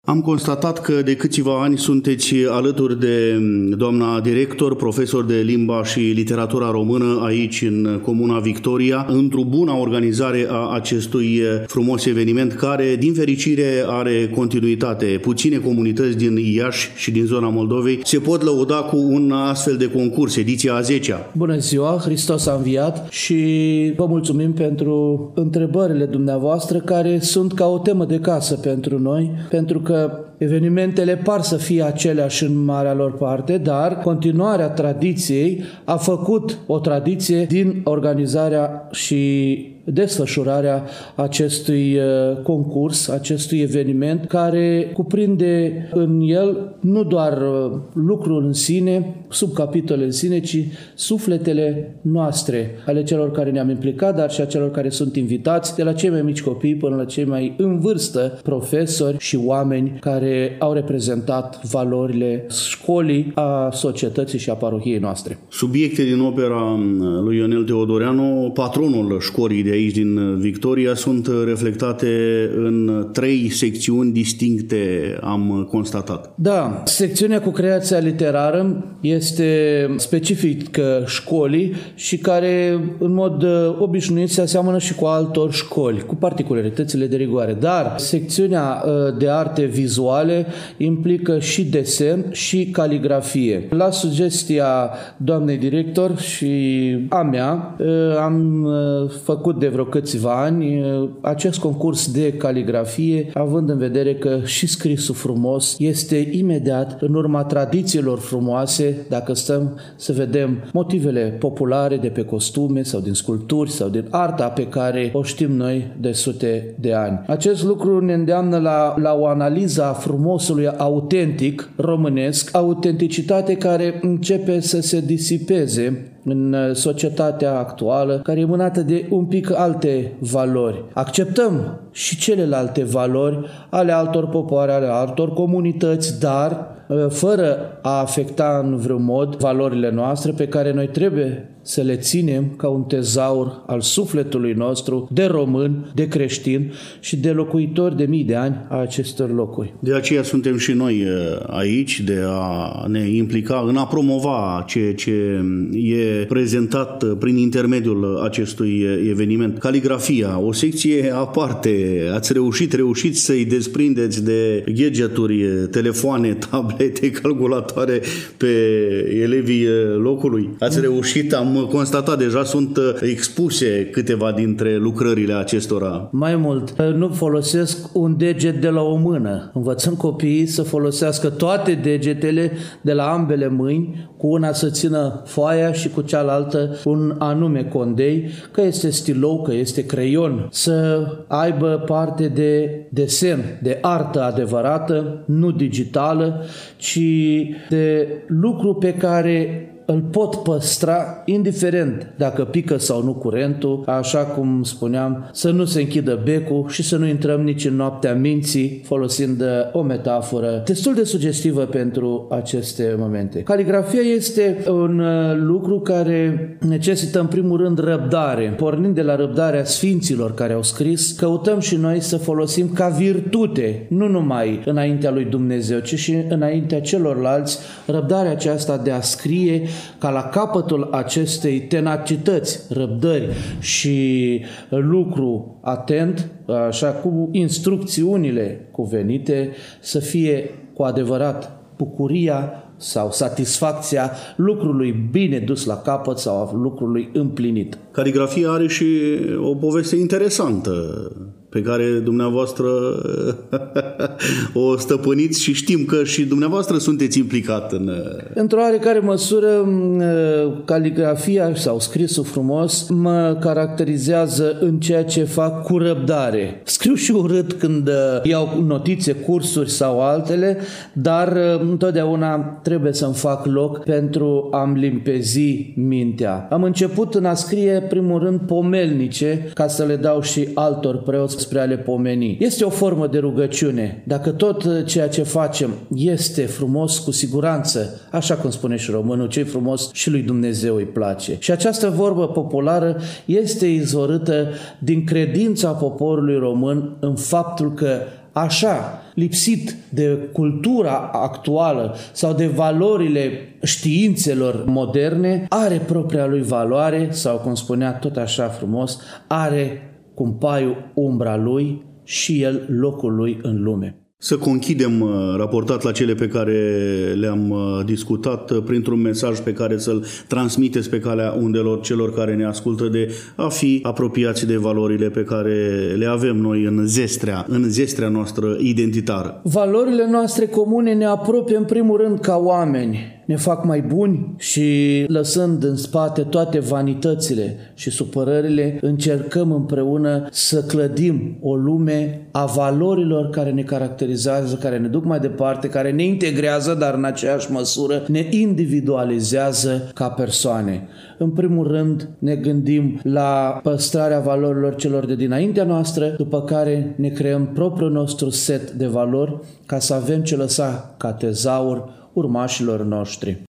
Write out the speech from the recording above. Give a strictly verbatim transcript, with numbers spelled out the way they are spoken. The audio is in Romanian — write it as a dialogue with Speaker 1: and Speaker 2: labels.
Speaker 1: Am constatat că de câțiva ani sunteți alături de doamna director, profesor de limba și literatura română aici în Comuna Victoria, într-o bună organizare a acestui frumos eveniment care, din fericire, are continuitate. Puține comunități din Iași și din zona Moldovei se pot lăuda cu un astfel de concurs, ediția a zecea.
Speaker 2: Bună ziua, Hristos a înviat și vă mulțumim pentru întrebările dumneavoastră care sunt ca o temă de casă pentru noi, pentru că evenimentele par să fie aceleași în marea lor parte, dar continuarea tradiției a făcut o tradiție din organizarea și desfășurarea acestui concurs, acestui eveniment, care cuprinde în el nu doar lucrul în sine, subcapitole în sine, ci sufletele noastre, ale celor care ne-am implicat, dar și a celor care sunt invitați, de la cei mai mici copii până la cei mai în vârstă, profesori și oameni care au reprezentat valorile școlii, a societății și a parohiei noastre.
Speaker 1: Subiecte din opera lui Ionel Teodoreanu, patronul școlii de aici din Victoria, sunt reflectate în trei secțiuni distincte, am constatat.
Speaker 2: Da, secțiunea cu creația literară este specifică școlii și care în mod obișnuit se aseamănă și cu altor școli, cu particularitățile de rigoare. Dar secțiunea de arte vizuale implică și desen și caligrafie. La sugestia doamnei director și a mea am făcut de vreo câțiva ani acest concurs de caligrafie, având în vedere că și scrisul frumos este imediat în urma tradițiilor frumoase, dacă stăm să vedem motivele populare de pe costume sau din sculpturi sau din arta pe care o știm noi de sute de ani. Acest lucru ne îndeamnă la, la o analiză a frumosului autentic românesc, autenticitate care începe să se disipeze în societatea actuală, care e mânată de un pic alte valori. Acceptăm și celelalte valori ale altor popoare, ale altor comunități, dar fără a afecta în vreun mod valorile noastre pe care noi trebuie să le ținem ca un tezaur al sufletului nostru de român, de creștin și de locuitori de mii de ani a acestor locuri.
Speaker 1: De aceea suntem și noi aici, de a ne implica în a promova ceea ce e prezentat prin intermediul acestui eveniment. Caligrafia, o secție aparte. Ați reușit, reușiți să-i desprindeți de gadgeturi, telefoane, tablete, calculatoare pe elevii locului. Ați reușit, am constatat deja, sunt expuse câteva dintre lucrările acestora.
Speaker 2: Mai mult, nu folosesc un deget de la o mână. Învățăm copiii să folosească toate degetele de la ambele mâini, cu una să țină foaia și cu cealaltă un anume condei, că este stilou, că este creion, să aibă parte de desen, de artă adevărată, nu digitală, ci de lucru pe care îl pot păstra indiferent dacă pică sau nu curentul, așa cum spuneam, să nu se închidă becul și să nu intrăm nici în noaptea minții, folosind o metaforă destul de sugestivă pentru aceste momente. Caligrafia este un lucru care necesită în primul rând răbdare. Pornind de la răbdarea sfinților care au scris, căutăm și noi să folosim ca virtute, nu numai înaintea lui Dumnezeu, ci și înaintea celorlalți, răbdarea aceasta de a scrie ca la capătul acestei tenacități, răbdări și lucru atent, așa cu instrucțiunile cuvenite, să fie cu adevărat bucuria sau satisfacția lucrului bine dus la capăt sau a lucrului împlinit.
Speaker 1: Caligrafia are și o poveste interesantă pe care dumneavoastră o stăpâniți și știm că și dumneavoastră sunteți implicat în...
Speaker 2: Într-o oarecare măsură, caligrafia sau scrisul frumos mă caracterizează în ceea ce fac cu răbdare. Scriu și urât când iau notițe, cursuri sau altele, dar întotdeauna trebuie să-mi fac loc pentru a-mi limpezi mintea. Am început în a scrie, primul rând, pomelnice, ca să le dau și altor preoți spre a le pomeni. Este o formă de rugăciune. Dacă tot ceea ce facem este frumos, cu siguranță, așa cum spune și românul, ce-i frumos și lui Dumnezeu îi place. Și această vorbă populară este izvorâtă din credința poporului român în faptul că așa, lipsit de cultura actuală sau de valorile științelor moderne, are propria lui valoare sau, cum spunea tot așa frumos, are cum paiul umbra lui și el locul lui în lume.
Speaker 1: Să conchidem, raportat la cele pe care le-am discutat, printr-un mesaj pe care să-l transmiteți pe calea undelor celor care ne ascultă, de a fi apropiați de valorile pe care le avem noi în zestrea, în zestrea noastră identitară.
Speaker 2: Valorile noastre comune ne apropie în primul rând ca oameni, ne fac mai buni și, lăsând în spate toate vanitățile și supărările, încercăm împreună să clădim o lume a valorilor care ne caracterizează, care ne duc mai departe, care ne integrează, dar în aceeași măsură ne individualizează ca persoane. În primul rând ne gândim la păstrarea valorilor celor de dinaintea noastră, după care ne creăm propriul nostru set de valori ca să avem ce lăsa ca tezaur urmașilor noștri.